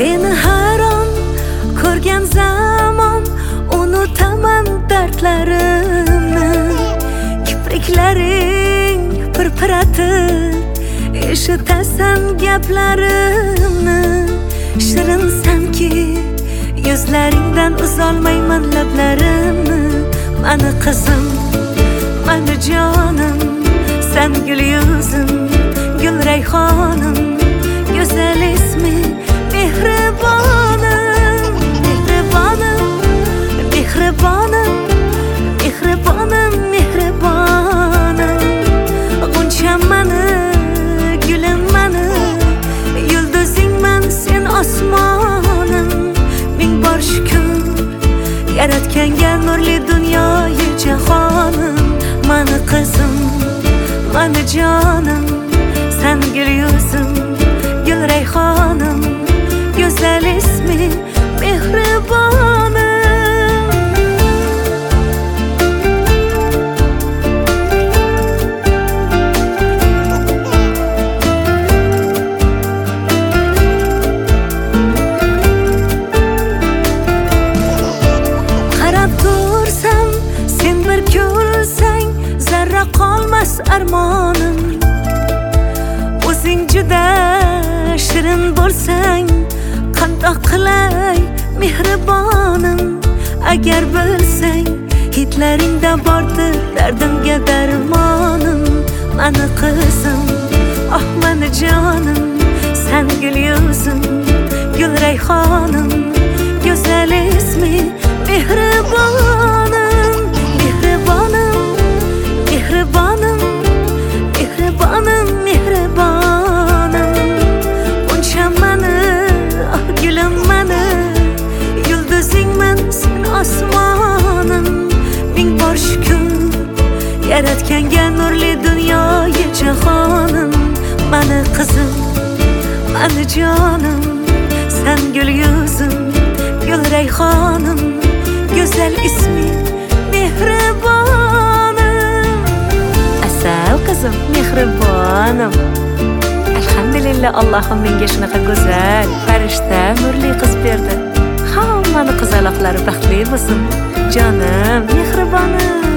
Seni har on ko'rgan zamon unutaman dardlarimni. Kipriklaring pirpiratib eshitasan gaplarimni. Shirinsanki yuzlaringdan uzolmayman lablarimni. Mani qizim, mani jonim, sen gul yuzim, gul rayhonim, go'zal ismi mehribonim, mehribonim, mehribonim, mehribonim, mehribonim. G'uncham mani, gulim mani, yulduzingman sen osmonim. Ming bor shukr yaratganga nurli dunyoyi jahonim. Mani qizim, mani jonim, sen gul yuzim, gul rayhonim, go'zal ismi mehribonim. Qarab tursam, sen bir kulsang, zarra qolmas armonim. O'zing juda shirin bo'lsang, qandoq qilay mehribonim. Agar bilsang, hidlaringda bordir dardimga darmonim. Mani qizim, oh mani jonim, sen gul yuzim, gul rayhonim, go'zal ismi mehribonim, mehribonim, mehribonim, mehribonim, mehribonim. Uncham mani, oh gulim mani, yulduzingman sen osmonim. Ming bor shukr yaratganga nurli dunyoyi jahonim. Mani qizim, mani jonim, sen gul yuzim, gul rayhonim, go'zal ismi mehribonim. Asal qizim, mehribonim. Alhamdulillah, Allohim menga shunaqa go'zal, farishta, nurli qiz berdi. Hammani qizaloqlari baxtli bo'lsin. Jonim, mehribonim.